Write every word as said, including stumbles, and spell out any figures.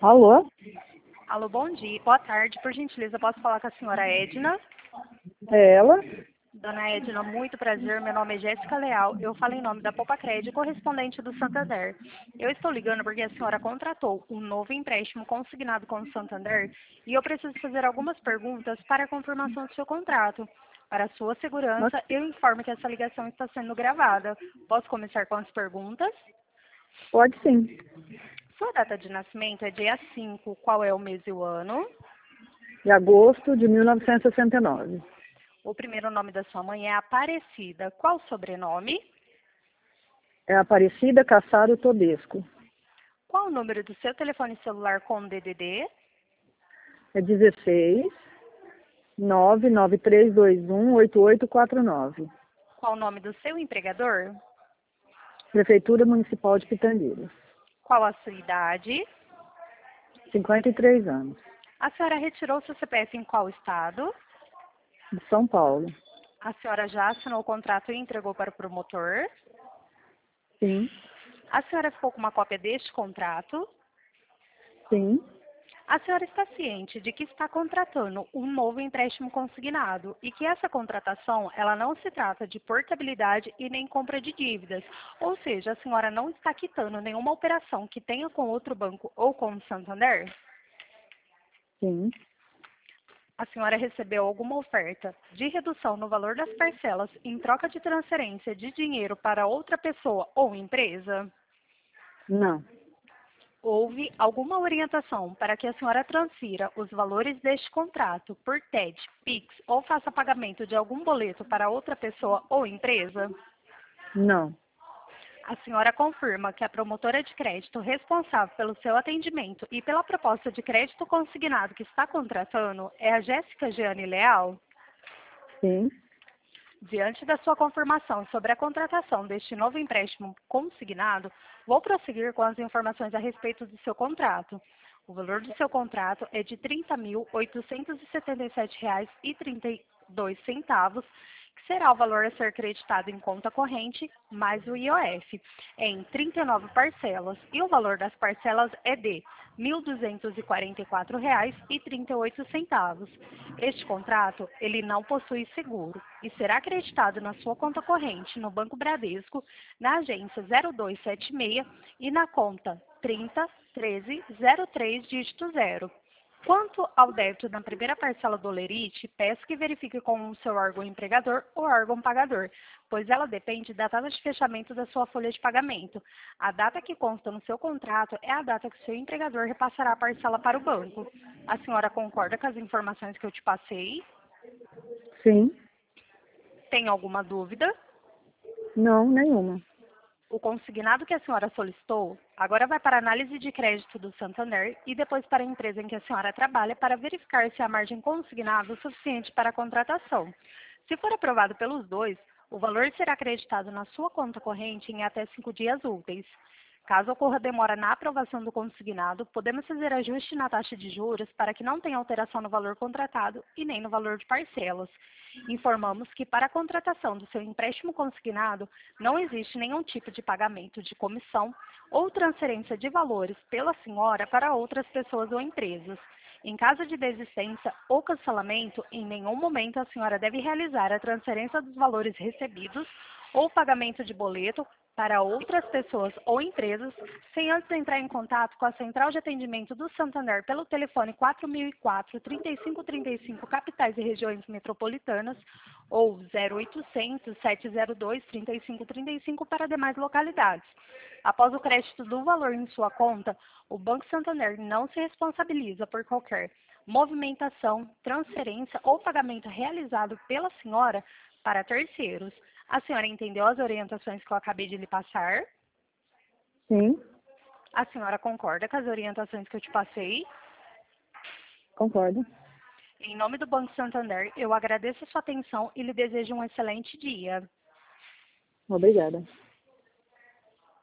Alô? Alô, bom dia. Boa tarde. Por gentileza, posso falar com a senhora Edna? É ela? Dona Edna, muito prazer. Meu nome é Jéssica Leal. Eu falo em nome da Popacred, correspondente do Santander. Eu estou ligando porque a senhora contratou um novo empréstimo consignado com o Santander e eu preciso fazer algumas perguntas para a confirmação do seu contrato. Para a sua Mas segurança, eu informo que essa ligação está sendo gravada. Posso começar com as perguntas? pode sim. Sua data de nascimento é dia cinco. Qual é o mês e o ano? De agosto de mil novecentos e sessenta e nove. O primeiro nome da sua mãe é Aparecida. Qual o sobrenome? É Aparecida Caçado Todesco. Qual o número do seu telefone celular com D D D? É dezesseis, nove nove três dois um, oito oito quatro nove. Qual o nome do seu empregador? Prefeitura Municipal de Pitangeiras. Qual a sua idade? cinquenta e três anos. A senhora retirou seu C P F em qual estado? De São Paulo. A senhora já assinou o contrato e entregou para o promotor? Sim, A senhora ficou com uma cópia deste contrato? sim, A senhora está ciente de que está contratando um novo empréstimo consignado e que essa contratação ela não se trata de portabilidade e nem compra de dívidas, ou seja, a senhora não está quitando nenhuma operação que tenha com outro banco ou com o Santander? sim. A senhora recebeu alguma oferta de redução no valor das parcelas em troca de transferência de dinheiro para outra pessoa ou empresa? Não, Houve alguma orientação para que a senhora transfira os valores deste contrato por T E D, Pix ou faça pagamento de algum boleto para outra pessoa ou empresa? não. A senhora confirma que a promotora de crédito responsável pelo seu atendimento e pela proposta de crédito consignado que está contratando é a Jéssica Jeane Leal? Sim, Diante da sua confirmação sobre a contratação deste novo empréstimo consignado, vou prosseguir com as informações a respeito do seu contrato. O valor do seu contrato é de trinta mil oitocentos e setenta e sete reais e trinta e dois centavos, que será o valor a ser creditado em conta corrente, mais o I O F, em trinta e nove parcelas, e o valor das parcelas é de mil duzentos e quarenta e quatro reais e trinta e oito centavos. Este contrato, ele não possui seguro e será acreditado na sua conta corrente no Banco Bradesco, na agência zero dois sete seis e na conta trinta, treze, zero três, dígito zero. Quanto ao débito na primeira parcela do Lerite, peço que verifique com o seu órgão empregador ou órgão pagador, pois ela depende da data de fechamento da sua folha de pagamento. A data que consta no seu contrato é a data que o seu empregador repassará a parcela para o banco. A senhora concorda com as informações que eu te passei? sim. Tem alguma dúvida? Não, nenhuma. O consignado que a senhora solicitou agora vai para a análise de crédito do Santander e depois para a empresa em que a senhora trabalha para verificar se a margem consignada é suficiente para a contratação. Se for aprovado pelos dois, o valor será acreditado na sua conta corrente em até cinco dias úteis. Caso ocorra demora na aprovação do consignado, podemos fazer ajuste na taxa de juros para que não tenha alteração no valor contratado e nem no valor de parcelas. Informamos que para a contratação do seu empréstimo consignado, não existe nenhum tipo de pagamento de comissão ou transferência de valores pela senhora para outras pessoas ou empresas. Em caso de desistência ou cancelamento, em nenhum momento a senhora deve realizar a transferência dos valores recebidos ou pagamento de boleto para outras pessoas ou empresas, sem antes entrar em contato com a Central de Atendimento do Santander pelo telefone quatro mil e quatro, trinta e cinco trinta e cinco, capitais e regiões metropolitanas, ou zero oitocentos, sete zero dois, trinta e cinco trinta e cinco para demais localidades. Após o crédito do valor em sua conta, o Banco Santander não se responsabiliza por qualquer movimentação, transferência ou pagamento realizado pela senhora para terceiros. A senhora entendeu as orientações que eu acabei de lhe passar? Sim, A senhora concorda com as orientações que eu te passei? concordo. Em nome do Banco Santander, eu agradeço a sua atenção e lhe desejo um excelente dia. Obrigada.